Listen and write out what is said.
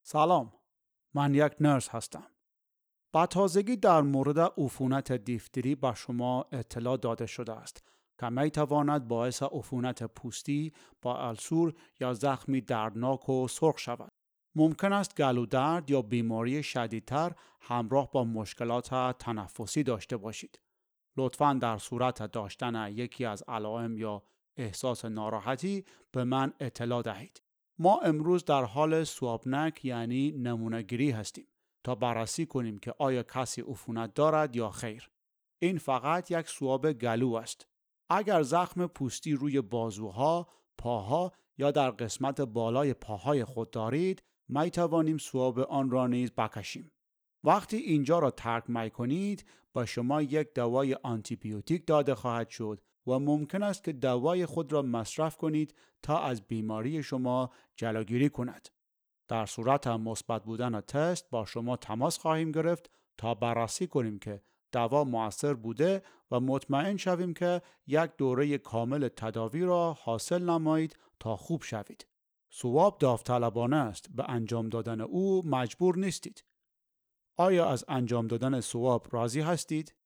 سلام، من یک نرس هستم. با تازگی در مورد عفونت دیفتری به شما اطلاع داده شده است که می تواند باعث عفونت پوستی با السور یا زخمی دردناک و سرخ شود. ممکن است گلودرد یا بیماری شدیدتر همراه با مشکلات تنفسی داشته باشید. لطفاً در صورت داشتن یکی از علائم یا احساس ناراحتی به من اطلاع دهید. ما امروز در حال سوابنک یعنی نمونه‌گیری هستیم تا بررسی کنیم که آیا کسی عفونت دارد یا خیر. این فقط یک سواب گلو است. اگر زخم پوستی روی بازوها، پاها یا در قسمت بالای پاهای خود دارید، می توانیم سواب آن را نیز بکشیم. وقتی اینجا را ترک می کنید، با شما یک دوای آنتی بیوتیک داده خواهد شد و ممکن است که دوای خود را مصرف کنید تا از بیماری شما جلوگیری کند. در صورت مثبت بودن تست با شما تماس خواهیم گرفت تا بررسی کنیم که دوا مؤثر بوده و مطمئن شویم که یک دوره کامل تداوی را حاصل نمایید تا خوب شوید. سواب داوطلبانه است، به انجام دادن او مجبور نیستید. آیا از انجام دادن سواب راضی هستید؟